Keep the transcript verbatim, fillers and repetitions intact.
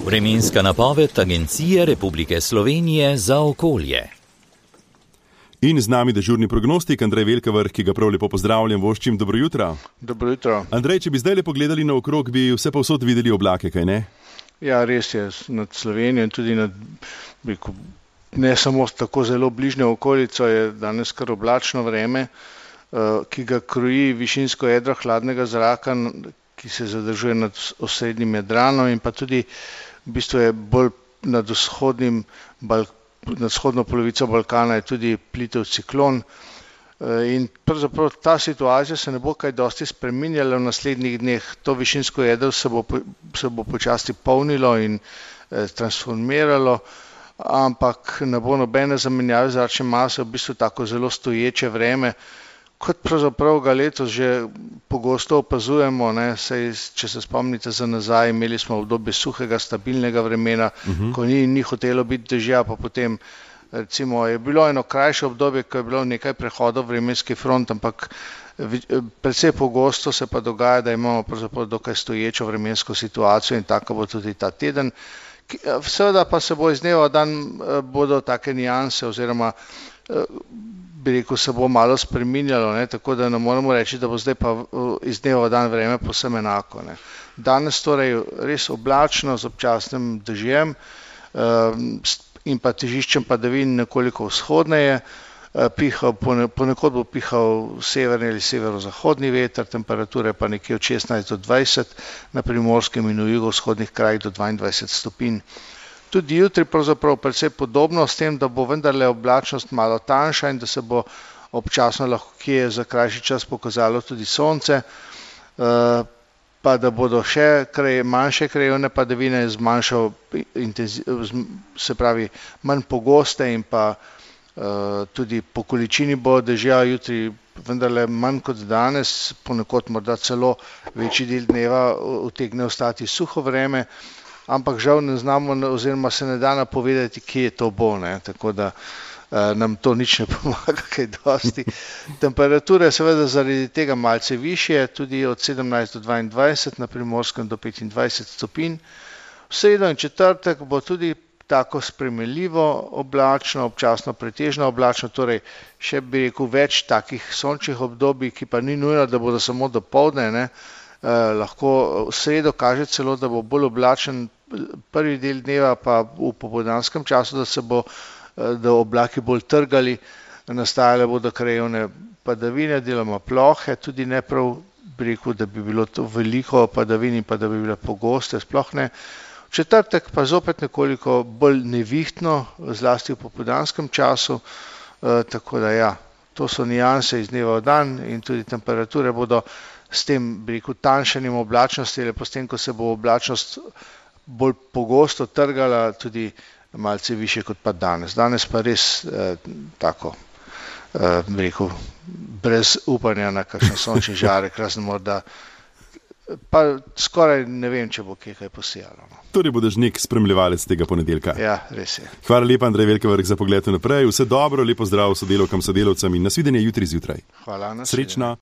Vremenska napoved Agencije Republike Slovenije za okolje. In z nami dežurni prognostik Andrej Velkavrh, ki ga prav lepo pozdravljam, voščim dobro jutro. Dobro jutro. Andrej, če bi zdaj le pogledali na okrog, bi vse povsod videli oblake, kaj ne? Ja, res je, nad Slovenijo in tudi nad, rekel, ne samo tako zelo bližnjo okolico je danes kar oblačno vreme, ki ga kroji višinsko jedro hladnega zraka, ki se zadržuje nad osrednjim Jadranom in pa tudi v bistvu je bolj nad vzhodnim Balkanom. Nad vzhodno polovico Balkana je tudi plitev ciklon in pravzaprav ta situacija se ne bo kaj dosti spreminjala v naslednjih dneh. To višinsko jedro se bo, se bo počasi polnilo in eh, transformiralo, ampak ne bo nobene zamenjave zračne mase, v bistvu tako zelo stoječe vreme, kot pravzaprav ga letos že pogosto opazujemo, ne, saj, če se spomnite za nazaj, imeli smo obdobje suhega, stabilnega vremena, uh-huh. ko ni, ni hotelo biti dežja, pa potem recimo je bilo eno krajše obdobje, ko je bilo nekaj prehodov vremenski front, ampak precej pogosto se pa dogaja, da imamo pravzaprav dokaj stoječo vremensko situacijo in tako bo tudi ta teden. Seveda pa se bo iz dneva v dan bodo take nianse oziroma bi rekel, se bo malo spreminjalo, ne, tako da ne moremo reči, da bo zdaj pa iz dneva v dan vreme povsem enako. Ne. Danes torej res oblačno z občasnim dežjem in pa težiščem padavin nekoliko vzhodneje, pihal, ponekod bo pihal severni ali severozahodni veter, temperature pa nekje od šestnajst do dvajset, na primorskem in v jugovzhodnih krajih do dvaindvajset stopinj. Tudi jutri pravzaprav precej podobno s tem, da bo vendarle oblačnost malo tanjša in da se bo občasno lahko kje za krajši čas pokazalo tudi sonce, pa da bodo še krej, manjše krajevne padavine z manjšo intenziv, se pravi manj pogoste in pa tudi po količini bo dežja jutri vendarle manj kot danes, ponekod morda celo večji del dneva utegne ostati suho vreme, ampak žal ne znamo oziroma se ne da napovedati, kje to bo, ne, tako da eh, nam to nič ne pomaga kaj dosti. Temperature seveda zaradi tega malce višje, tudi od sedemnajst do dvaindvajset, na primorskem do petindvajset stopinj. V sredo in četrtek bo tudi tako sprejemljivo oblačno, občasno pretežno oblačno, torej še bi rekel več takih sončnih obdobij, ki pa ni nujno, da bodo samo dopoldne, ne. Eh, lahko v sredo kaže celo, da bo bolj oblačen prvi del dneva, pa v popoldanskem času, da se bo da oblaki bolj trgali, nastajale bodo krajevne padavine, deloma plohe, tudi ne prav bi rekel, da bi bilo to veliko padavin in pa da bi bile pogoste, sploh ne. V četrtek pa zopet nekoliko bolj nevihtno, zlasti v popoldanskem času, eh, tako da ja, to so nianse iz dneva v dan in tudi temperature bodo s tem, bi rekel, tanjšanjem oblačnosti ali pa s tem, ko se bo oblačnost bolj pogosto trgala, tudi malce više kot pa danes. Danes pa res eh, tako, eh, bi rekel, brez upanja na kakšen sončni žarek, razen morda, pa skoraj ne vem, če bo kje kaj posijalo. No. Torej boš nek spremljevalec tega ponedeljka. Ja, res je. Hvala lepa, Andrej Velkavrh, za pogled naprej. Vse dobro, lepo zdrav sodelavkam, sodelavcem in nasvidenje jutri zjutraj. Hvala, nasvidenje. Srečno.